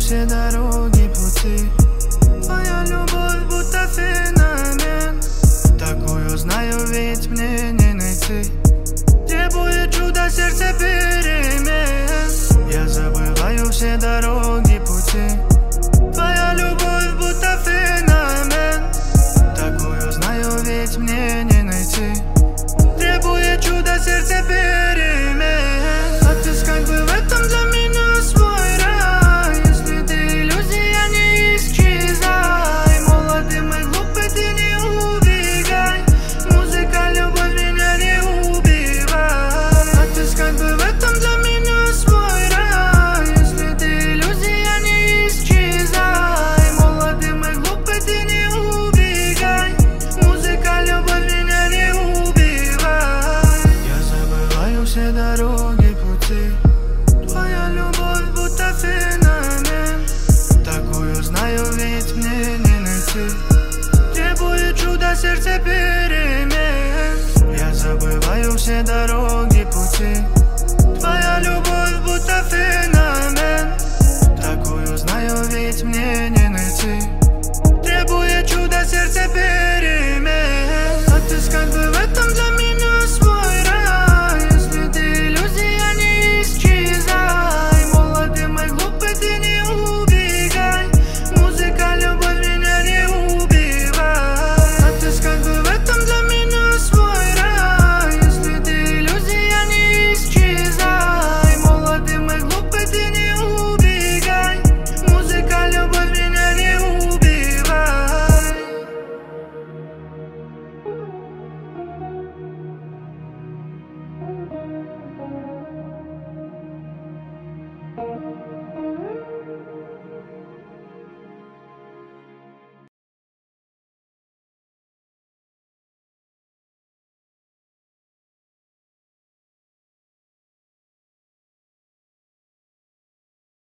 все дороги, пути. Твоя любовь будто феномен, такую знаю, ведь мне не найти. Требует чудо, сердце перемен. Я забываю все дороги, пути. Твоя любовь будто феномен, такую знаю, ведь мне не найти. Требует чудо, сердце перемен. Отыскать бы в этом для меня свой рай. Если ты иллюзия, не исчезай. Молодым и глупый, ты не убегай. Музыка, любовь меня не убивай. Отыскать бы в этом для меня свой рай. Если ты иллюзия, не исчезай. Молодым и глупый, ты не убегай. Музыка, любовь меня не убивай. Я забываю все дороги, пути. Твоя любовь будто феномен, такую знаю, ведь мне не найти. Требует чудо, сердце перемен. Я забываю все дороги, пути. Твоя любовь будто феномен, такую знаю, ведь мне не найти.